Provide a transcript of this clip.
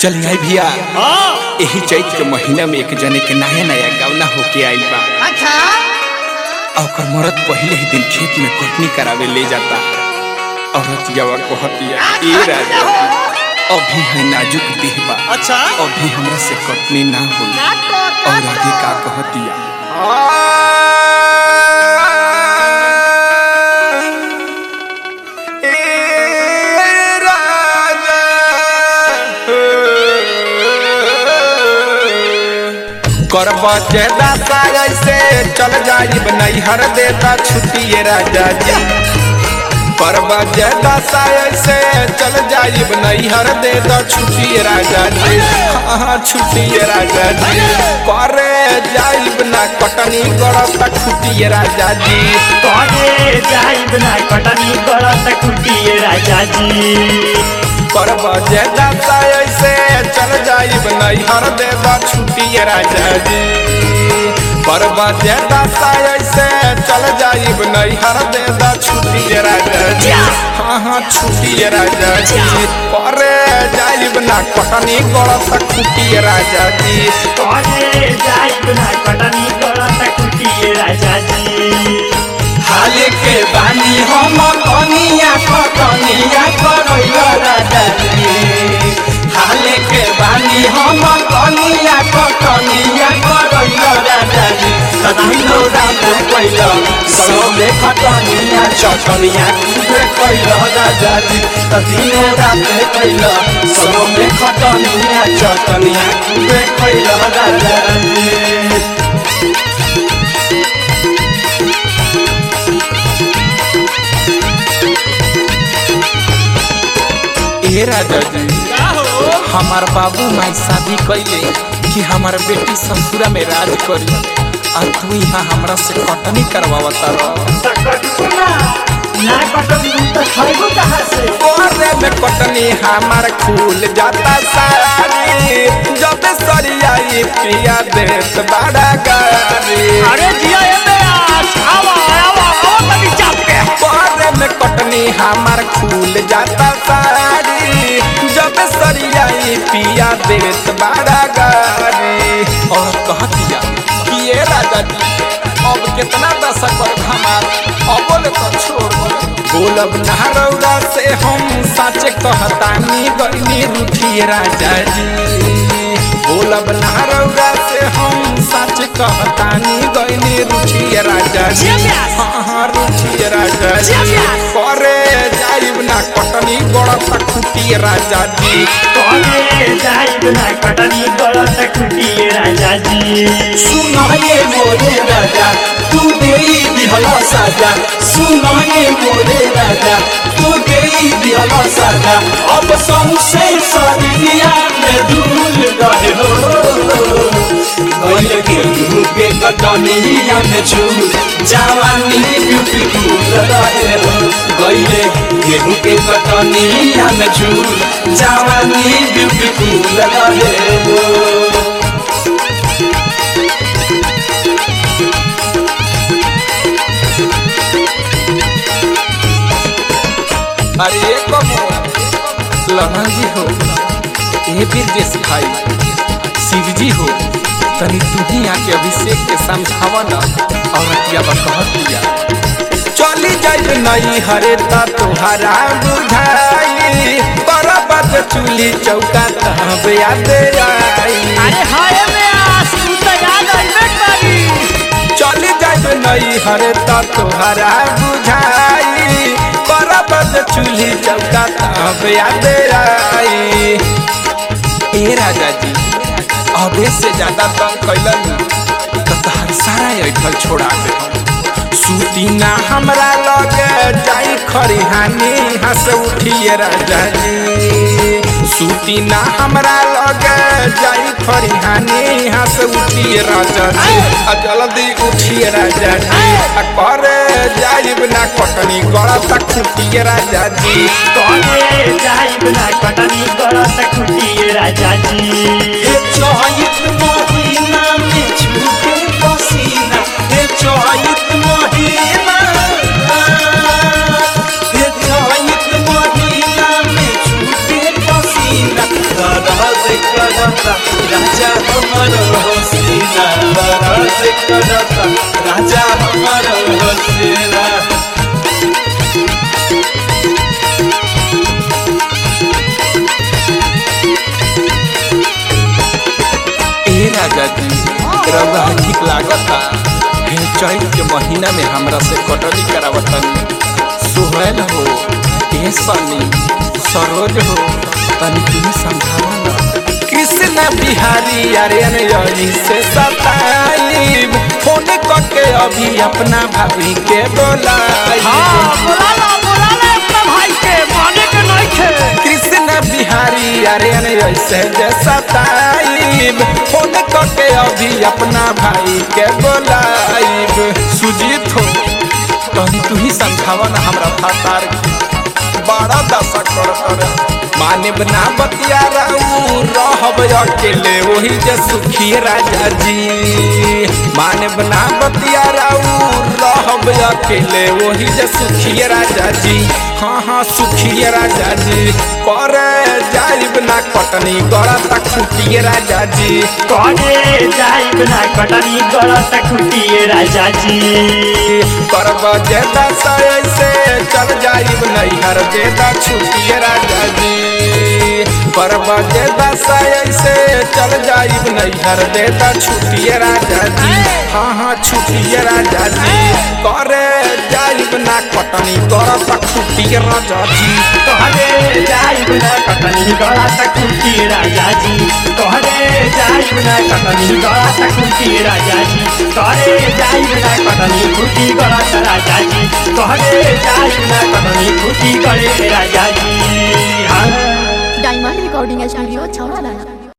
चलिए भैया यही चैत के महीना में एक जने के नया नया गावना होके आइल बा। अच्छा और मरद पहले ही दिन खेत में कटनी करावे ले जाता। औरत यवा कहतिया ए राजा अभी है नाजुक देह बा। अच्छा अभी हमरा से कटनी ना होई। और आगे का कहतिया करबा ज्यादा साय से चल जाइब नैहर देता छुट्टी राजा जी। करबा ज्यादा साय से चल जाइब नैहर देता छुट्टी राजा जी। हाँ छुट्टी राजा जी करे जाइब ना कटनी करता छुट्टी राजा जी। करे जाइब ना कटनी करता छुट्टी राजा जी। करबा ज्यादा साय से चल जाइब नैहर देता छुट्टी राजा जी। करबा ज्यादा साय से चल जाइब नैहर देता छुट्टी राजा जी। हाँ हाँ छुट्टी राजा जी करे जाइब ना कटनी करता छुट्टी राजा जी। करे जाइब ना कटनी करता छुट्टी राजा जी। हाल के बानी हम कनिया कटनिया करैला राजा जी। हाल के बानी हम कनिया कटनिया करैला राजा जी। तदिनो रात पहिला सरोले कटनिया चटनिया खुदे कैला राजा जी। तदिनो रात पहिला सरोले कटनिया चटनिया खुदे कैला राजा जी। ए राजा जी हमार बाबू माई शादी कैले कि हमार बेटी ससुरा में राज करी और तू यहाँ हमरा से कटनी करवावता ना कटनी तो खाइबो कहां से। ओरे में कटनी हमार खुल जाता सारी जब सरियाई पिया देत बड़ा गारी। अरे जिया एमे आवा तनी चाप के। ओरे में कटनी हमार खुल जाता सारी जब सरियाई पिया देत बड़ा गारी। और कहतिया कि ये राजा जी अब कितना दशक पर हमार अब बोले तो छोड़ बोलब नहरौदा से हम सच कहतानी गईनी रूठी राजा जी। बोलब नहरौदा से हम सच कहतानी गईनी रूठी राजा जी। हाँ हाँ रूठी राजा जी करे जाइब ना कटनी गड़ता खुटी राजा जी। करे जाइब ना कटनी करता छुट्टी राजा जी। सुनाए मोरे राजा तू देई दिहला साजा। सुनाए मोरे राजा तू देई दिहला साजा। अब संसे सरिया में धूल रहे हो। गइल गेहूं के कटनिया में झूल जवानी ब्यूटीफुल रहे हो। गइल गेहूं के कटनिया में झूल जवानी ब्यूटीफुल रहे हो। अरे लहन जी हो ये फिर देश भाई शिव जी हो तनी तू ही आके अभिषेक के समझावा ना। और कहतिया चली जाइब नई हरे ता तोहरा बुझाई बराबर चूल्ही चौका तब याद आई। अरे हाय एमे तू तो याद आइबे करी। चली जाइब नई हरे ता तोहरा बुझाई बराबर चूल्ही चौका तब याद आई। ए राजा जी अबे से ज्यादा तंग कैलन तो तहर सारा ऐठल छोड़ा दे। सूती ना हमरा लगे जाई खरिहानी हंस उठिए राजा जी। सूती ना हमरा लगे जाई खरिहानी हंस उठिए राजा जी। जल्दी उठिए राजा जी करे जाइब ना कटनी गड़ता खुटिए राजा जी। करे जाइब ना कटनी करता छुट्टी राजा जी। चैत महीना में छूटे पसीना। चैत महीना चैत महीना में छूटे पसीना। बरस करता राजा हमर हसीना बरस करता राजा हमर हसीना। ए राजा जी रउआ ठीक लागता हे चैत के महीना में हमरा से कटनी करावतन सुहेल हो ए सनी सरोज हो तनी तुम समझावा ना कृष्ण बिहारी आर्यन यही से सताइब फोन करके अभी अपना भाभी के बोलाई हाँ बोला ले अपना भाई के माने के नहीं थे। कृष्ण बिहारी आर्यन ऐसे जैसा ताइब फोन करके अभी अपना भाई के बोलाइब सुजीत हो तनी तू ही समझावा ना हमरा फातार बड़ा दशा कर माने बना बतिया रहब अकेले वही जे सुखी राजा जी माने बना बतिया रहब अकेले वही जे सुखी राजा जी हाँ हाँ सुखी राजा जी करे जाइब ना कटनी गड़त खुटी राजा जी करे जाइब ना कटनी गड़त खुटी राजा जी करब जे दशा ऐसे चल जाइब नैहर देदा छुटी राजा जी करब जे दशा ऐसे चल जाइब नैहर देदा छुटी राजा जी हाँ हाँ छुटी राजा जी करे जाइब ना कटनी गड़त खुटी राजा जी कहरे जाइब ना कटनी गड़त खुटी राजा जी कहरे जाइब ना कटनी गड़त खुटी राजा जी कहरे जाइब ना कटनी खुटी गड़त राजा जी कहरे जाइब ना कटनी खुटी गड़े राजा जी। डायमंड रिकॉर्डिंग स्टूडियो छौड़ा।